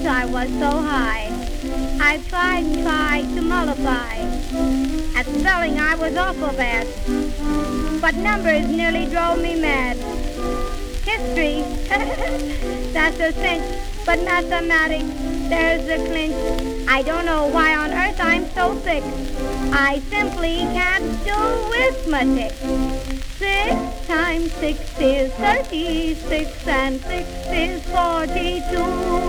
I was so high. I tried and tried to multiply. At spelling I was awful bad, but numbers nearly drove me mad. History, that's a cinch, but mathematics, there's the clinch. I don't know why on earth I'm so sick. I simply can't do arithmetic. 6 times 6 is 36 and 6 is 42.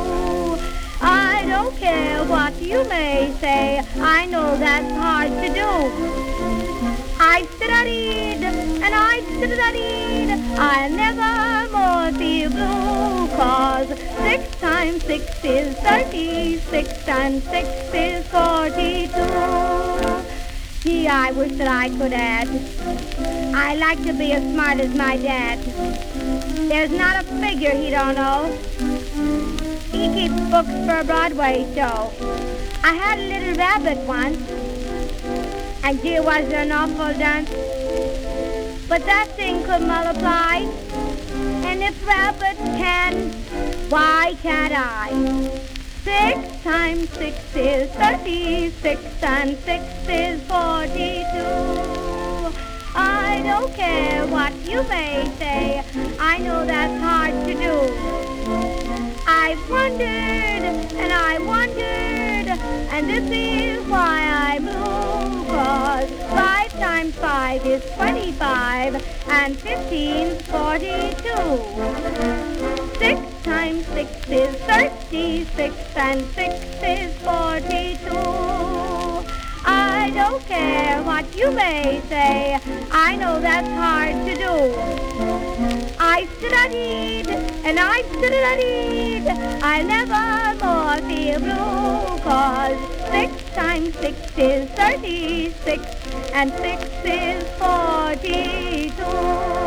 I don't care what you may say, I know that's hard to do. I studied and I studied, I'll never more feel blue, 'cause 6 times 6 is 36 and 6 is 42. Gee, I wish that I could add. I like to be as smart as my dad. There's not a figure he don't know. He keeps books for a Broadway show. I had a little rabbit once, and gee, was it an awful dunce. But that thing could multiply, and if rabbits can, why can't I? 6 times 6 is 36 and 6 is 42. I don't care what you may say, I know that's hard to do. I've wondered and I wondered, and this is why I'm blue, 'cause 5 times 5 is 25 and 15's 42. 6 times 6 is 36 and 6 is 42. I don't care what you may say, I know that's hard to do. I studied and I studied, I'll never more feel blue, 'cause 6 times 6 is 36 and 6 is 42.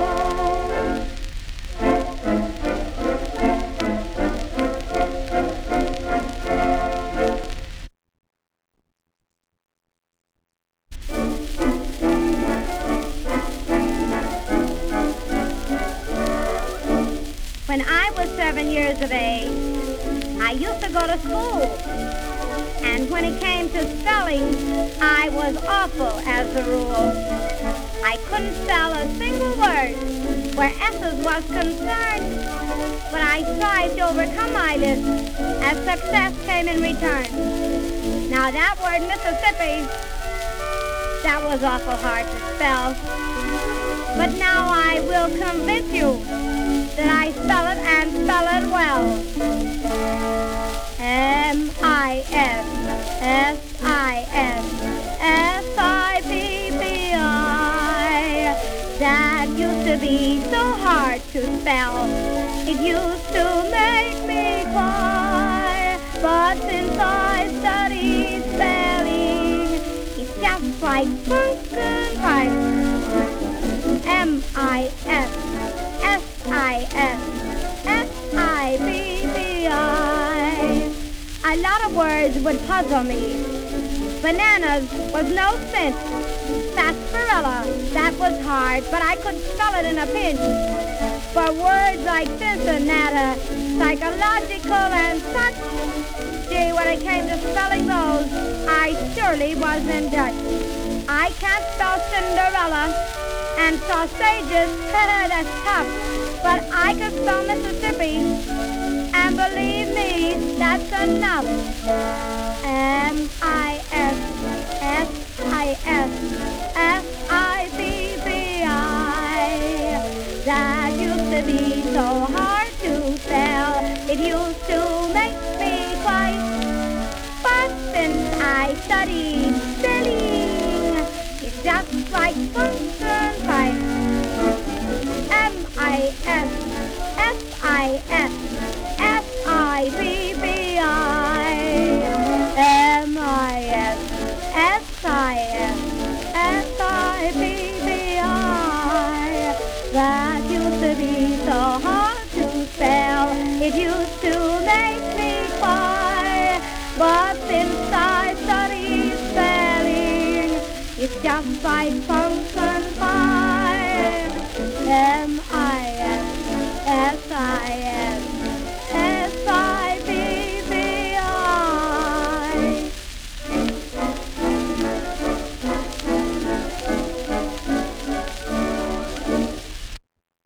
When I was 7 years of age, I used to go to school. And when it came to spelling, I was awful as a rule. I couldn't spell a single word where S's was concerned. But I strived to overcome my list as success came in return. Now that word Mississippi, that was awful hard to spell. But now I will convince you that I spell it and spell it well. M-I-S-S-I-S-S-I-P-P-I. That used to be so hard to spell. It used to make me cry. But since I studied spelling, it's just like pumpkin pie. M-I-S-S-I-S-S-I-P-P-I. A lot of words would puzzle me. Bananas was no sense. Sarsaparilla, that was hard, but I could spell it in a pinch. For words like Cincinnati, psychological and such, gee, when it came to spelling those, I surely was in Dutch. I can't spell Cinderella, and sausages, that's tough, but I can spell Mississippi, and believe me, that's enough. M-I-S-S-I-S-S-I-P-P-I. That used to be so hard to spell, it used to make me cry. But since I studied spelling, it's just like pumpkin pie. M-I-S-S-I-S-S-I-P-P-I. M-I-S-S-I-S-S-I-P-P-I. That used to be so hard to spell, it used to make me cry. But since I studied spelling, it's just like pumpkin pie. M-I-S-S-I-S